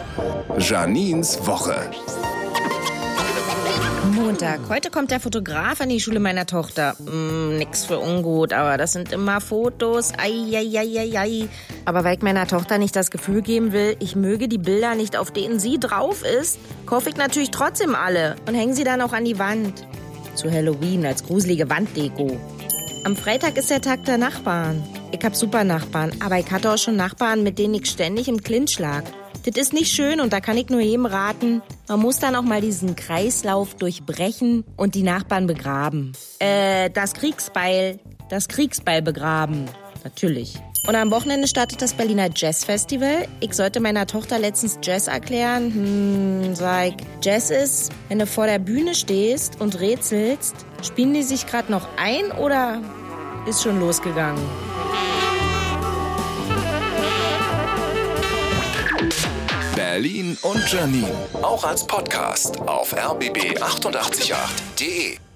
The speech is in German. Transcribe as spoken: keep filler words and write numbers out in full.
Janines Woche. Montag. Heute kommt der Fotograf an die Schule meiner Tochter. Hm, nix für ungut, aber das sind immer Fotos. Eieieiei. Aber weil ich meiner Tochter nicht das Gefühl geben will, ich möge die Bilder nicht, auf denen sie drauf ist, kaufe ich natürlich trotzdem alle und hänge sie dann auch an die Wand. Zu Halloween als gruselige Wanddeko. Am Freitag ist der Tag der Nachbarn. Ich hab super Nachbarn, aber ich hatte auch schon Nachbarn, mit denen ich ständig im Clinch lag. Das ist nicht schön und da kann ich nur jedem raten, man muss dann auch mal diesen Kreislauf durchbrechen und die Nachbarn begraben. Äh, das Kriegsbeil, das Kriegsbeil begraben. Natürlich. Und am Wochenende startet das Berliner Jazz Festival. Ich sollte meiner Tochter letztens Jazz erklären. Hm, sag ich, Jazz ist, wenn du vor der Bühne stehst und rätselst, spielen die sich gerade noch ein oder ist schon losgegangen? Berlin und Janine, auch als Podcast auf r b b acht acht acht punkt de.